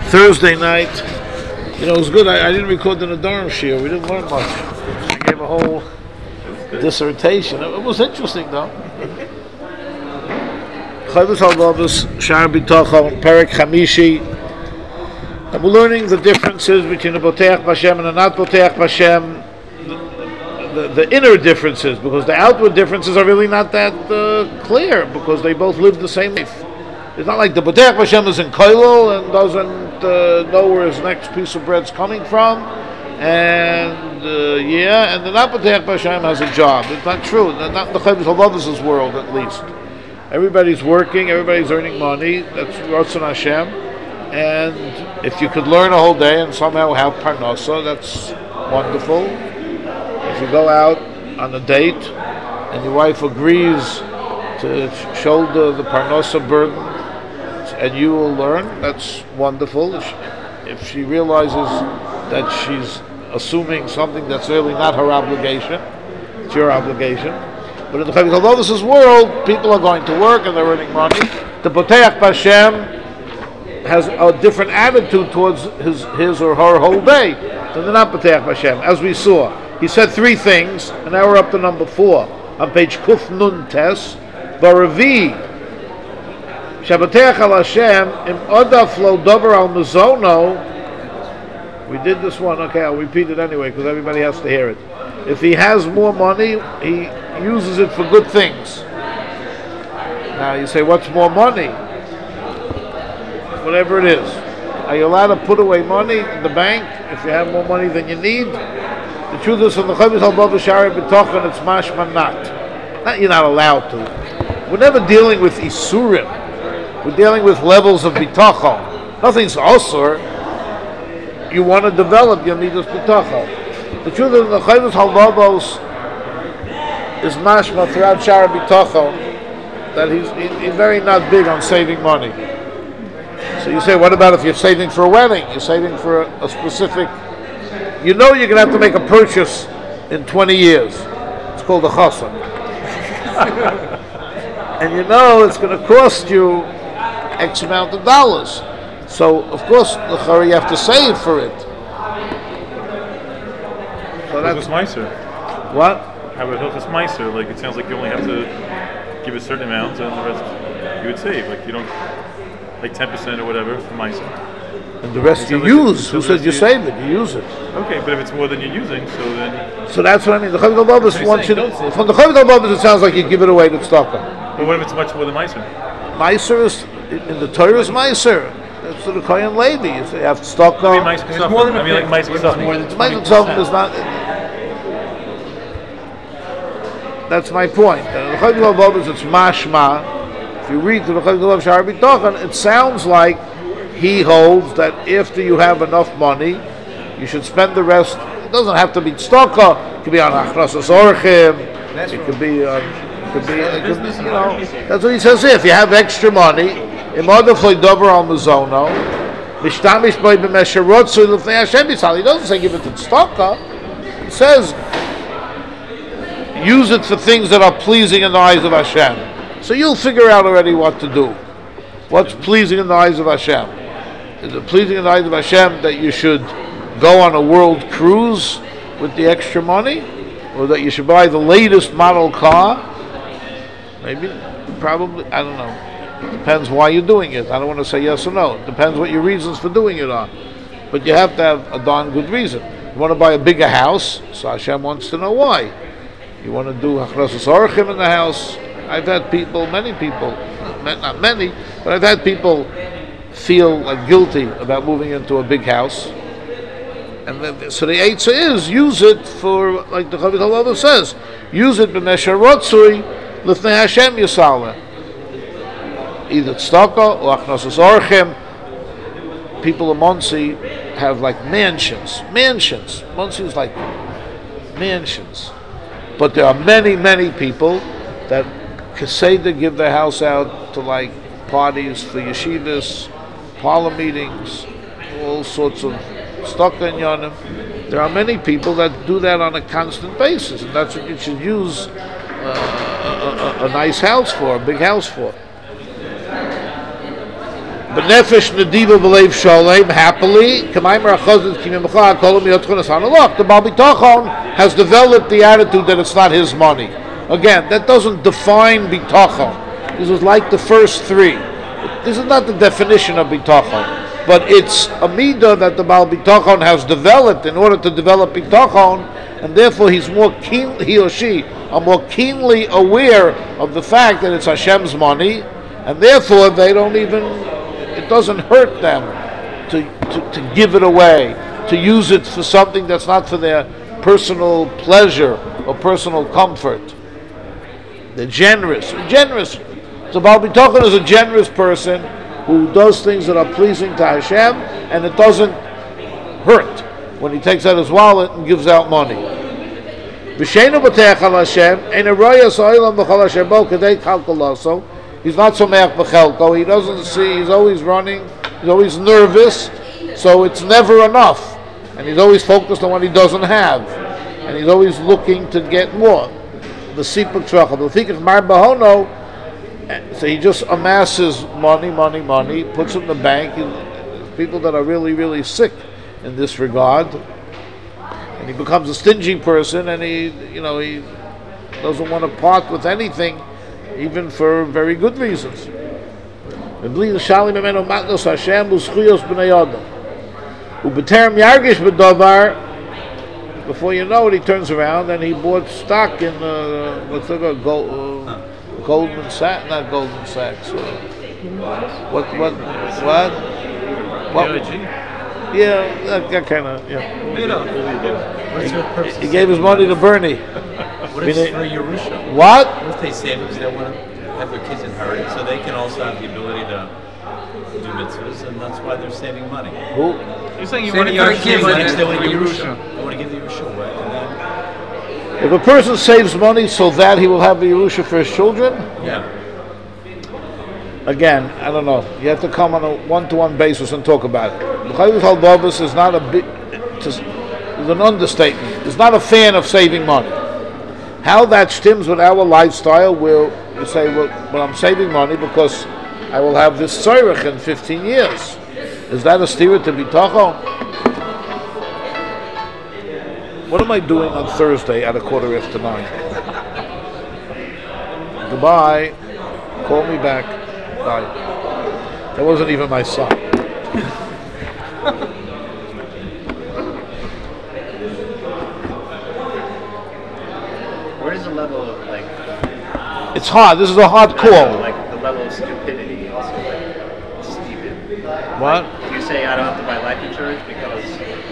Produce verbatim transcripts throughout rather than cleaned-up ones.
Thursday night, you know, it was good. I, I didn't record the Nadarim Shir. We didn't learn much. I gave a whole dissertation. It, it was interesting, though. Chovos HaLevavos, Sha'ar B'Tochon, Perek Chamishi. And we're learning the differences between the Boteach B'Hashem and the not Boteach B'Hashem. The, the, the inner differences, because the outward differences are really not that uh, clear, because they both live the same life. It's not like the Boteach B'Hashem is in Koilel and doesn't uh, know where his next piece of bread's coming from, and uh, yeah, and the not Boteach B'Hashem has a job. It's not true. Not in the Chovos HaLevavos' world, at least. Everybody's working, everybody's earning money. That's Ratzon Hashem. And if you could learn a whole day and somehow have parnasa, that's wonderful. If you go out on a date and your wife agrees to shoulder the parnasa burden and you will learn, that's wonderful. If she, if she realizes that she's assuming something that's really not her obligation, it's your obligation. But in the Chovos HaLevavos' world, people are going to work and they're earning money. The Boteach B'Hashem has a different attitude towards his his or her whole day than the not Boteach B'Hashem, as we saw. He said three things, and now we're up to number four. On page Kuf Nun Tes, Baravi, Shaboteach al Hashem, Im Odaf Lo Dover al Mazono. We did this one, okay, I'll repeat it anyway, because everybody has to hear it. If he has more money, he uses it for good things. Now you say, what's more money? Whatever it is. Are you allowed to put away money in the bank if you have more money than you need? The truth is, from the Chovos HaLevavos Sha'ar B'Tochon, it's mashma not. Not you're not allowed to. We're never dealing with isurim. We're dealing with levels of bitachon. Nothing's osur. You want to develop your midas bitachon. The truth is, the Chovos HaLevavos is mashma throughout Sha'ar B'Tochon that he's, he's very not big on saving money. So you say, what about if you're saving for a wedding? You're saving for a, a specific... You know you're going to have to make a purchase in twenty years. It's called a chassan. And you know it's going to cost you X amount of dollars. So, of course, l'chara, you have to save for it. So that's Meiser. What? How about Hilchos Meiser? Like, it sounds like you only have to give a certain amount and the rest you would save. Like, you don't... Like ten percent or whatever for Meiser. And the rest you like use. Who says you save it? You use it. Okay, but if it's more than you're using, so then... So that's what I mean. The Chovos HaLevavos wants you to... From the Chovos HaLevavos, it sounds like you give it away to tzedakah. But what if it's much more than Meiser? Meiser is... In the Torah is Meiser. That's to the Kohen Levi. You have tzedakah. I mean, Meiser Ksafim. I mean, like Meiser Ksafim. Meiser Ksafim is not... That's my point. The Chovos HaLevavos, it's mashma. If you read the Chovos HaLevavos Sha'ar B'Tochon, it sounds like he holds that after you have enough money, you should spend the rest. It doesn't have to be tzedakah. It could be on achrasas orchim. It could be on. It could be. It could be, you know. That's what he says here. If you have extra money, imadav dover al mazono, mishtamish by b'mesherotzu l'fnei Hashem yisal. He doesn't say give it to tzedakah. He says use it for things that are pleasing in the eyes of Hashem. So you'll figure out already what to do. What's pleasing in the eyes of Hashem? Is it pleasing in the eyes of Hashem that you should go on a world cruise with the extra money? Or that you should buy the latest model car? Maybe, probably, I don't know. Depends why you're doing it. I don't want to say yes or no. It depends what your reasons for doing it are. But you have to have a darn good reason. You want to buy a bigger house, so Hashem wants to know why. You want to do Achrasas Orchim in the house. I've had people, many people, not many, but I've had people feel like guilty about moving into a big house. And then, so the answer is, use it for, like the Chovos HaLevavos says, use it b'mesherotzui l'fnei Hashem yisala. Either tzedakah or achnasas orchim. People in Monsey have like mansions. Mansions. Monsey is like mansions. But there are many, many people that say to give their house out to like parties for yeshivas, parlor meetings, all sorts of tzedakah and yonim. There are many people that do that on a constant basis, and that's what you should use uh, a, a, a nice house for, a big house for. Benefesh nediva b'leiv sholem, happily. K'maymer achazit kimimcha kolam yotchon asana. Look, the Baal Bitachon has developed the attitude that it's not his money. Again, that doesn't define bitachon. This is like the first three. This is not the definition of bitachon, but it's a midah that the Baal Bitachon has developed in order to develop bitachon, and therefore he's more keen, he or she are more keenly aware of the fact that it's Hashem's money, and therefore they don't even, it doesn't hurt them to, to, to give it away, to use it for something that's not for their personal pleasure or personal comfort. They're generous, generous. So Baal Bitachon is a generous person who does things that are pleasing to Hashem, and it doesn't hurt when he takes out his wallet and gives out money. He's not so me'ach b'chelko. He doesn't see. He's always running. He's always nervous. So it's never enough, and he's always focused on what he doesn't have, and he's always looking to get more. The sipuk tzrachah, the fikach mar bahono. So he just amasses money, money, money, puts it in the bank. He, people that are really, really sick in this regard, and he becomes a stingy person, and he, you know, he doesn't want to part with anything, even for very good reasons. Before you know it, he turns around and he bought stock in uh, what's it called, Gold, uh, Goldman Sachs, not Goldman Sachs. Uh, what, what, what? what? Yeah, that, that kind of, yeah. What's your purpose? He gave his money to Bernie. What if it's for Yerusha? What? What if they save it because they want to have their kids inherit, so they can also have the ability to do mitzvahs, and that's why they're saving money. Who? You're saying you Saving want to their give kids money next to they want to give Yerusha. Yerusha. They want to give the Yerusha away. And then, If a person saves money so that he will have the Yerusha for his children, yeah. again, I don't know. You have to come on a one-to-one basis and talk about it. B'chayvus Halbavus is not a big, is an understatement. He's not a fan of saving money. How that stems with our lifestyle, where you say, well, well, I'm saving money because I will have this tzorech in fifteen years. Is that a stira to bitachon? What am I doing on Thursday at a quarter after nine? Goodbye. Call me back. Bye. That wasn't even my son. Where is the level of like? It's hard. This is a hard I call. don't know, like the level of stupidity is like stupid. What? Do you say I don't have to buy life insurance because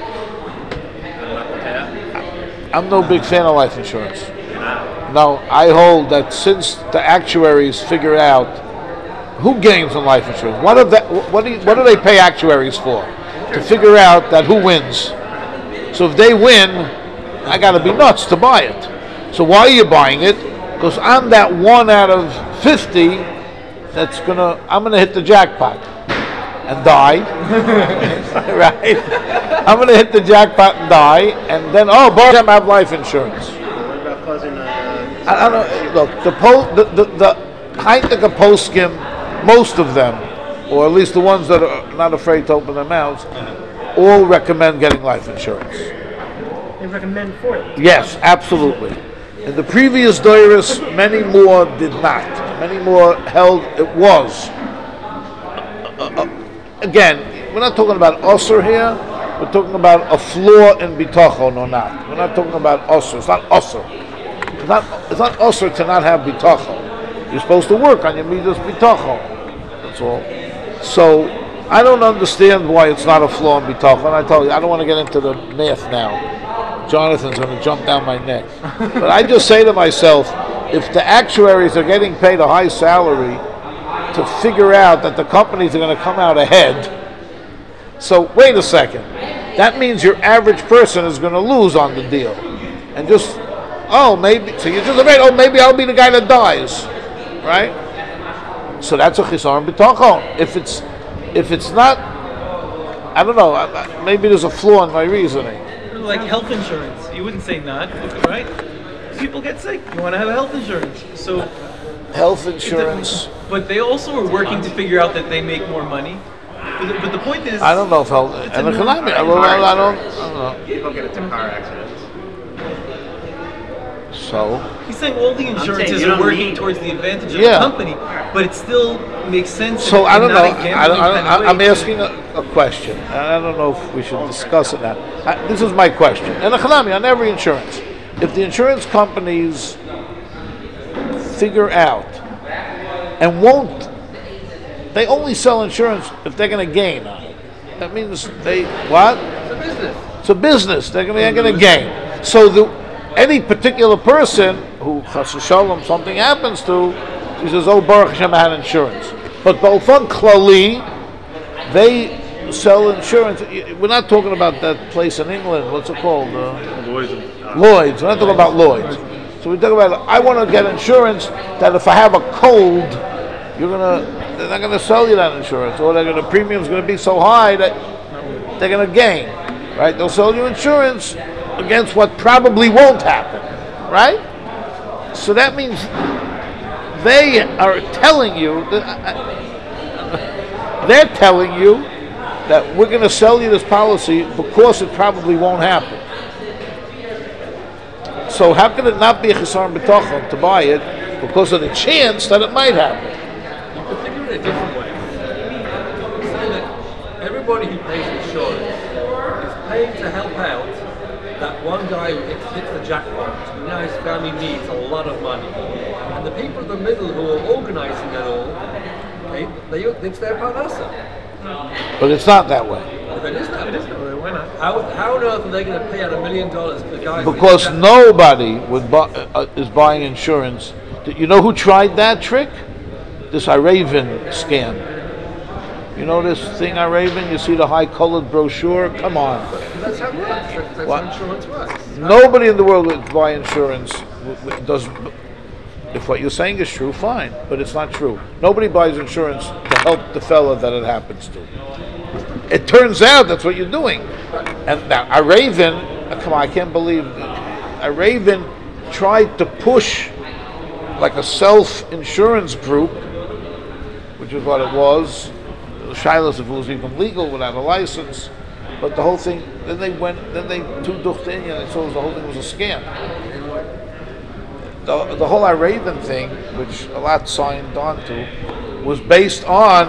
I'm not Pateh? I'm no big fan of life insurance. You're not. No, I hold that since the actuaries figure out who gains on life insurance, what, are the, what, do you, what do they pay actuaries for? To figure out that who wins. So if they win, I got to be nuts to buy it. So why are you buying it? Because I'm that one out of fifty that's gonna, I'm gonna hit the jackpot and die, right? I'm gonna hit the jackpot and die, and then oh, both of them have life insurance. What about causing a? I, I don't look the po the the, the Heineke poskim, most of them, or at least the ones that are not afraid to open their mouths, all recommend getting life insurance. They recommend for it. Yes, absolutely. In the previous Doiris, many more did not. Many more held it was. Uh, uh, again, we're not talking about Osir here. We're talking about a flaw in bitachon or not. We're not talking about Osir. It's not Osir. It's not, it's not Osir to not have bitachon. You're supposed to work on your midas bitachon. That's all. So, I don't understand why it's not a flaw in bitachon. I tell you, I don't want to get into the math now. Jonathan's going to jump down my neck. But I just say to myself, if the actuaries are getting paid a high salary to figure out that the companies are going to come out ahead, so wait a second. That means your average person is going to lose on the deal. And just, oh, maybe, so you're just afraid, oh, maybe I'll be the guy that dies, right? So that's a chisaron bitachon. If it's, if it's not, I don't know, maybe there's a flaw in my reasoning. Like health insurance, you wouldn't say not, right? People get sick. You want to have health insurance, so health insurance. But they also are working to figure out that they make more money. But the, but the point is, I don't know if health. It's And a economic. I, new- don't, I don't. I don't know. People get into car accidents. So he's saying all the saying insurances you are don't working need- towards the advantage of Yeah. the company, but it still makes sense. So in- I in don't not know. a gambling I don't, I don't, kind of I'm way. asking a, a question. And I don't know if we should discuss it now. I, this is my question. And economy on every insurance. If the insurance companies figure out and won't, they only sell insurance if they're going to gain on it. That means they what? It's a business. It's a business. They're going to gain. So the, any particular person who chas v'shalom something happens to, he says, "Oh, Baruch Hashem, I had insurance." But Ba'ufan Klali, they sell insurance. We're not talking about that place in England. What's it called? Uh, Lloyd's and- Lloyd's. We're not talking about Lloyd's. So we talk about. I want to get insurance that if I have a cold, you're gonna. They're not going to sell you that insurance, or they're going to premium's going to be so high that they're going to gain. Right? They'll sell you insurance against what probably won't happen. Right? So that means they are telling you. That, they're telling you that we're going to sell you this policy because it probably won't happen. So how can it not be a chisar b'tachon to buy it because of the chance that it might happen? But think of it a different way. Say that everybody who pays insurance is paying to help out that one guy who hits, hits the jackpot, who now his family needs a lot of money. And the people in the middle who are organizing it all, they, they, it's their parnasa. But it's not that way. If it is that, it is that way. Why not? How, how on earth are they going to pay out a million dollars for the guy who Because hits the nobody would buy, uh, is buying insurance. You know who tried that trick? This iRaven scam. You know this thing iRaven? You see the high-colored brochure? Come on. That's how it works. That's, that's What? how insurance works. Nobody in the world would buy insurance. w- w- Does if what you're saying is true, fine, but it's not true. Nobody buys insurance to help the fella that it happens to. It turns out that's what you're doing. And now iRaven, uh, come on, I can't believe iRaven tried to push like a self-insurance group, which is what it was. Shilas if it was even legal without a license, but the whole thing. Then they went. Then they two ducht in and they saw the whole thing was a scam. The, the whole iRaven thing, which a lot signed on to, was based on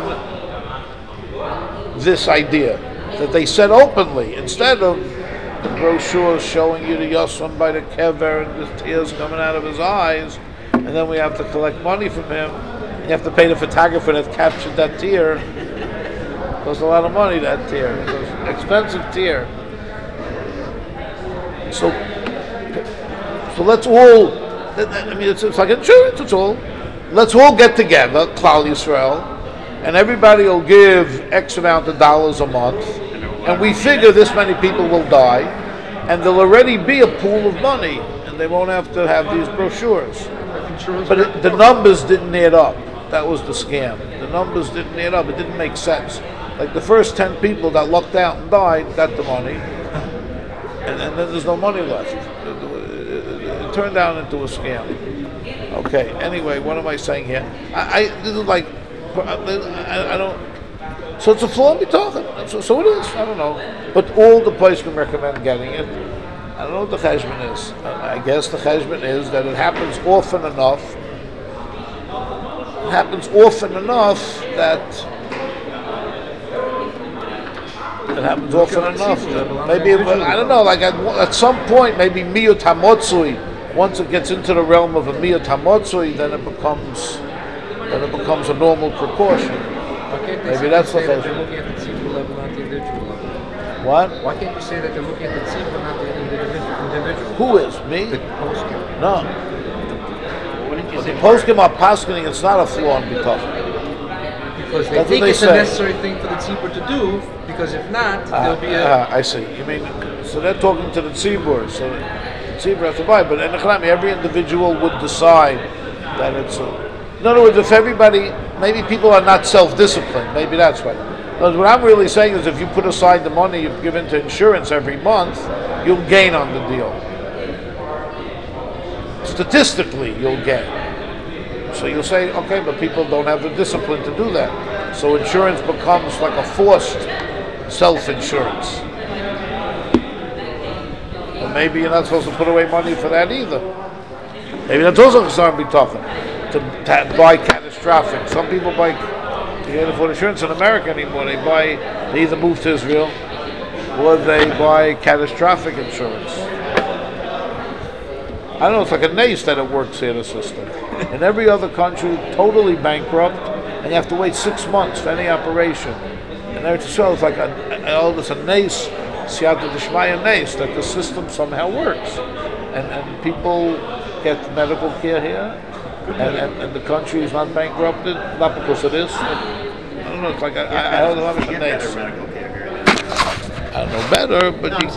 this idea that they said openly, instead of the brochures showing you the Yosem by the kever and the tears coming out of his eyes, and then we have to collect money from him. You have to pay the photographer that captured that tear. It costs a lot of money, that tear. It was an expensive tear. So, so let's all, I mean, it's, it's like insurance, it's all. Let's all get together, Klal Yisrael, and everybody will give X amount of dollars a month, and we figure this many people will die, and there'll already be a pool of money, and they won't have to have these brochures. But it, the numbers didn't add up. That was the scam. The numbers didn't add up. It didn't make sense. Like the first ten people that lucked out and died got the money, and, and then there's no money left. It, it, it, it turned out into a scam. Okay. Anyway, what am I saying here? I, I this is like I, I don't. So it's a flaw in talking. So, so it is. I don't know. But all the place can recommend getting it. I don't know what the cheshbon is. I I guess the cheshbon is that it happens often enough. It happens often enough that it happens often enough. That maybe it, I don't know. Like at, at some point, maybe miyut hamotzui. Once it gets into the realm of a miyut hamotzui, then it becomes then it becomes a normal precaution. Maybe that's the cheshbon. They're looking at the tzibur level, not the individual level. What? Why can't you say that they're looking at the tzibur, not the individual? individual? Who is me? The poskim. No. Wouldn't you But say the poskim are paskening. It's not a flaw in bitachon. Because they That's what think they it's say. a necessary thing for the tzibur to do, because if not, there'll be a... Ah, I see. You mean so they're talking to the tzibur, so the tzibur has to buy. But in the Chalami, every individual would decide that it's. A, in other words, if everybody, maybe people are not self-disciplined. Maybe that's why. Because what I'm really saying is, if you put aside the money you've given to insurance every month, you'll gain on the deal. Statistically, you'll gain. So you'll say, okay, but people don't have the discipline to do that. So insurance becomes like a forced self-insurance. But maybe you're not supposed to put away money for that either. Maybe that's also Chasam B'tachon, to, to buy catastrophic. Some people buy, you can't afford insurance in America anymore. They buy, they either move to Israel or they buy catastrophic insurance. I don't know, it's like a nace that it works here, the system. In every other country, totally bankrupt, and you have to wait six months for any operation. And Eretz Yisrael is like a, oh, there's a nace, siyata d'shmaya nace, that the system somehow works. And, and people get medical care here, and, and, and the country is not bankrupted, not because of this. I don't know, it's like, I, I, I don't know, it's a nace. medical care here. I don't know better, but No, you, I'm